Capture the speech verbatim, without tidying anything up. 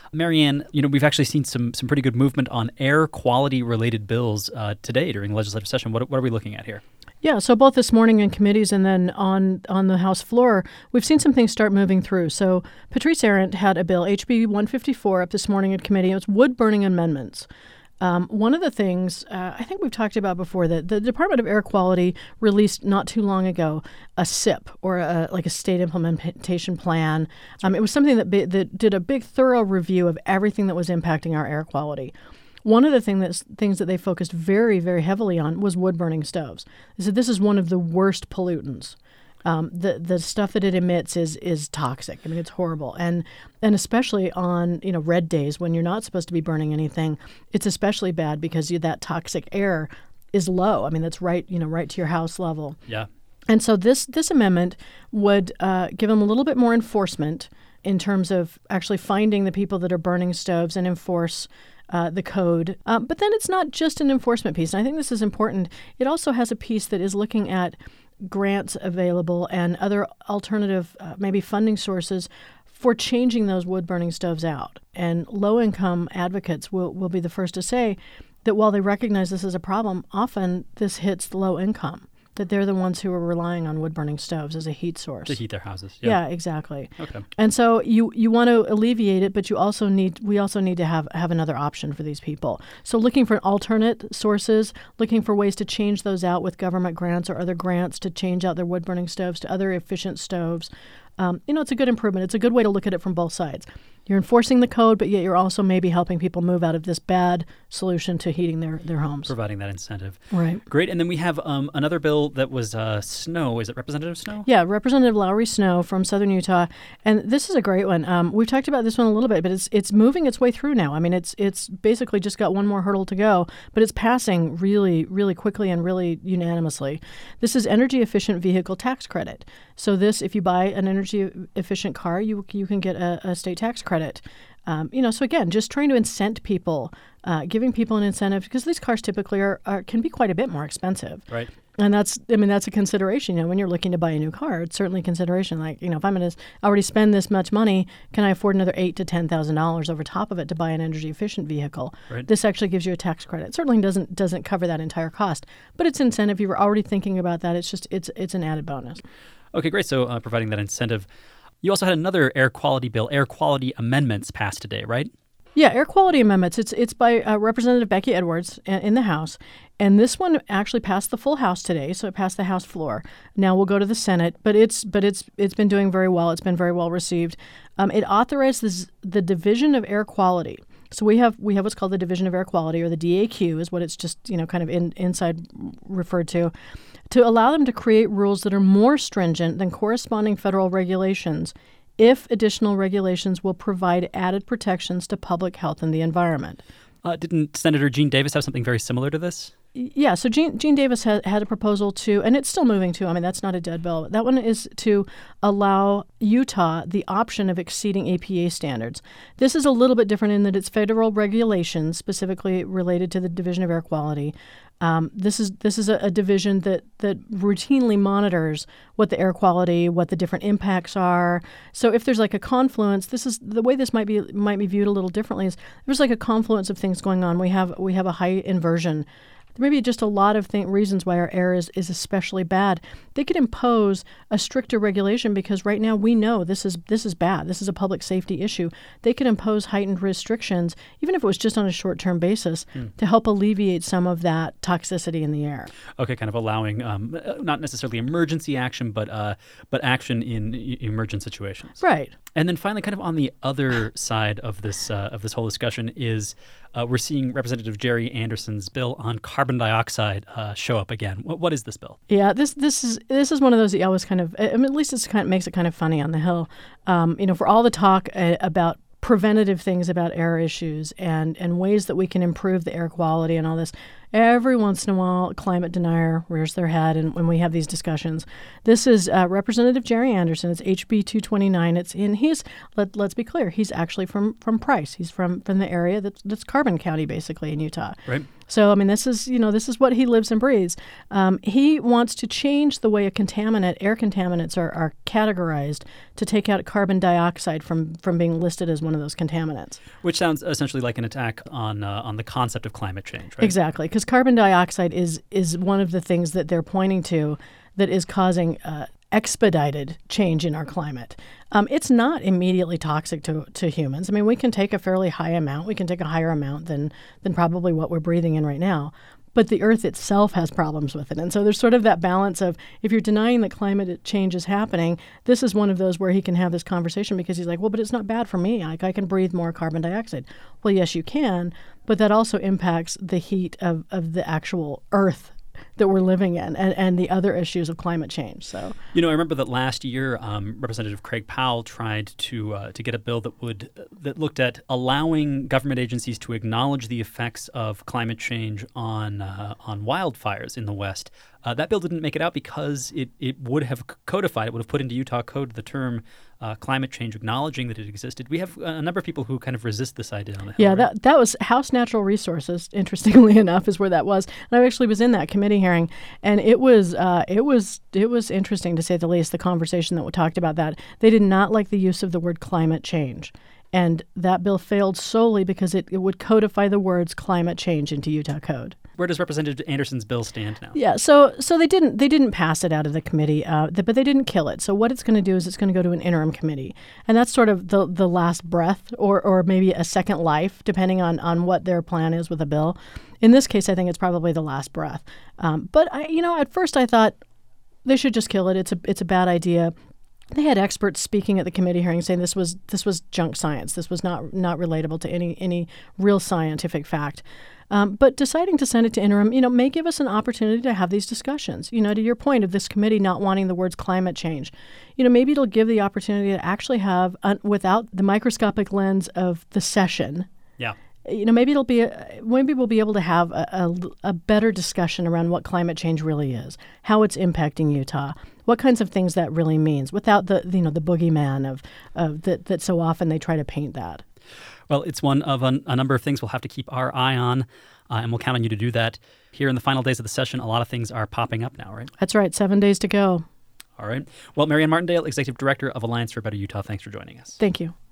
Marianne, you know, we've actually seen some some pretty good movement on air quality related bills uh, today during legislative session. What, what are we looking at here? Yeah, so both this morning in committees and then on, on the House floor, we've seen some things start moving through. So Patrice Arent had a bill, H B one fifty-four, up this morning at committee. It was wood-burning amendments. Um, one of the things uh, I think we've talked about before, that the Department of Air Quality released not too long ago a S I P, or a, like a state implementation plan. Um, it was something that, be, that did a big, thorough review of everything that was impacting our air quality. One of the thing that's, things that they focused very, very heavily on was wood-burning stoves. They said this is one of the worst pollutants. Um, the the stuff that it emits is is toxic. I mean, it's horrible, and and especially on you know red days when you're not supposed to be burning anything, it's especially bad because you, that toxic air is low. I mean, that's right you know right to your house level. Yeah. And so this this amendment would uh, give them a little bit more enforcement in terms of actually finding the people that are burning stoves and enforce Uh, the code. Um, but then it's not just an enforcement piece. And I think this is important. It also has a piece that is looking at grants available and other alternative, uh, maybe funding sources for changing those wood-burning stoves out. And low-income advocates will, will be the first to say that while they recognize this as a problem, often this hits the low income, that they're the ones who are relying on wood-burning stoves as a heat source. To heat their houses. Yeah, yeah exactly. Okay. And so you, you want to alleviate it, but you also need we also need to have, have another option for these people. So looking for alternate sources, looking for ways to change those out with government grants or other grants to change out their wood-burning stoves to other efficient stoves. Um, you know, it's a good improvement. It's a good way to look at it from both sides. You're enforcing the code, but yet you're also maybe helping people move out of this bad solution to heating their, their homes. Providing that incentive. Right. Great. And then we have um, another bill that was uh, Snow. Is it Representative Snow? Yeah, Representative Lowry Snow from Southern Utah. And this is a great one. Um, we've talked about this one a little bit, but it's it's moving its way through now. I mean, it's it's basically just got one more hurdle to go, but it's passing really, really quickly and really unanimously. This is energy efficient vehicle tax credit. So this, if you buy an energy efficient car, you you can get a, a state tax credit. Um, you know, so again, just trying to incent people, uh, giving people an incentive, because these cars typically are, are can be quite a bit more expensive. Right. And that's, I mean, that's a consideration. You know, when you're looking to buy a new car, it's certainly a consideration. Like, you know, if I'm going to already spend this much money, can I afford another eight to ten thousand dollars over top of it to buy an energy efficient vehicle? Right. This actually gives you a tax credit. It certainly doesn't doesn't cover that entire cost, but it's incentive. If you were already thinking about that, it's just it's it's an added bonus. Okay, great. So uh, providing that incentive. You also had another air quality bill, air quality amendments passed today, right? Yeah, air quality amendments. It's it's by uh, Representative Becky Edwards in the House, and this one actually passed the full House today, so it passed the House floor. Now we'll go to the Senate, but it's but it's it's been doing very well. It's been very well received. Um, it authorizes the Division of Air Quality. So we have we have what's called the Division of Air Quality, or the D A Q, is what it's just you know kind of in, inside referred to, to allow them to create rules that are more stringent than corresponding federal regulations, if additional regulations will provide added protections to public health and the environment. Uh, didn't Senator Gene Davis have something very similar to this? Yeah, so Gene, Gene Davis had, had a proposal to, and it's still moving too, I mean, that's not a dead bill. That one is to allow Utah the option of exceeding E P A standards. This is a little bit different in that it's federal regulations specifically related to the Division of Air Quality. Um, this is this is a, a division that, that routinely monitors what the air quality, what the different impacts are. So if there's like a confluence, this is the way this might be might be viewed a little differently. Is there's like a confluence of things going on. We have we have a high inversion. There may be just a lot of th- reasons why our air is, is especially bad. They could impose a stricter regulation because right now we know this is this is bad. This is a public safety issue. They could impose heightened restrictions, even if it was just on a short-term basis, mm. to help alleviate some of that toxicity in the air. Okay, kind of allowing um, not necessarily emergency action, but uh, but action in e- emergent situations. Right. And then finally, kind of on the other side of this uh, of this whole discussion is uh, we're seeing Representative Jerry Anderson's bill on carbon dioxide uh, show up again. What, what is this bill? Yeah, this this is this is one of those that you always kind of, I mean, at least it kind of makes it kind of funny on the Hill. Um, you know, for all the talk uh, about preventative things about air issues and, and ways that we can improve the air quality and all this, every once in a while, a climate denier rears their head, and when we have these discussions, this is uh, Representative Jerry Anderson. It's H B two twenty-nine. It's in he's let let's be clear, he's actually from from Price. He's from from the area that's that's Carbon County, basically in Utah. Right. So, I mean, this is, you know, this is what he lives and breathes. Um, he wants to change the way a contaminant, air contaminants are, are categorized to take out carbon dioxide from, from being listed as one of those contaminants. Which sounds essentially like an attack on uh, on the concept of climate change, right? Exactly, because carbon dioxide is is one of the things that they're pointing to that is causing uh, expedited change in our climate. Um, it's not immediately toxic to, to humans. I mean, we can take a fairly high amount. We can take a higher amount than than probably what we're breathing in right now. But the Earth itself has problems with it. And so there's sort of that balance of, if you're denying that climate change is happening, this is one of those where he can have this conversation because he's like, well, but it's not bad for me. Like, I can breathe more carbon dioxide. Well, yes, you can, but that also impacts the heat of, of the actual Earth that we're living in, and, and the other issues of climate change. So, you know, I remember that last year, um, Representative Craig Powell tried to uh, to get a bill that would uh, that looked at allowing government agencies to acknowledge the effects of climate change on uh, on wildfires in the West. Uh, that bill didn't make it out because it, it would have codified, it would have put into Utah code the term uh, climate change, acknowledging that it existed. We have a number of people who kind of resist this idea on the Hill. Yeah, right? that that was House Natural Resources, interestingly enough, is where that was. And I actually was in that committee hearing, and it was uh, it was it was interesting, to say the least, the conversation that we talked about that. They did not like the use of the word climate change. And that bill failed solely because it, it would codify the words climate change into Utah code. Where does Representative Anderson's bill stand now? Yeah, so so they didn't they didn't pass it out of the committee, uh, the, but they didn't kill it. So what it's going to do is it's going to go to an interim committee, and that's sort of the the last breath, or or maybe a second life, depending on on what their plan is with a bill. In this case, I think it's probably the last breath. Um, but I, you know, at first I thought they should just kill it. It's a it's a bad idea. They had experts speaking at the committee hearing saying this was this was junk science. This was not not relatable to any any real scientific fact. Um, but deciding to send it to interim, you know, may give us an opportunity to have these discussions. You know, to your point of this committee not wanting the words climate change, you know, maybe it'll give the opportunity to actually have, uh, without the microscopic lens of the session. Yeah. You know, maybe it'll be a, maybe we'll be able to have a, a, a better discussion around what climate change really is, how it's impacting Utah, what kinds of things that really means, without the you know the boogeyman of of that that so often they try to paint that. Well, it's one of a, a number of things we'll have to keep our eye on, uh, and we'll count on you to do that. Here in the final days of the session, a lot of things are popping up now, right? That's right. Seven days to go. All right. Well, Marianne Martindale, Executive Director of Alliance for a Better Utah, thanks for joining us. Thank you.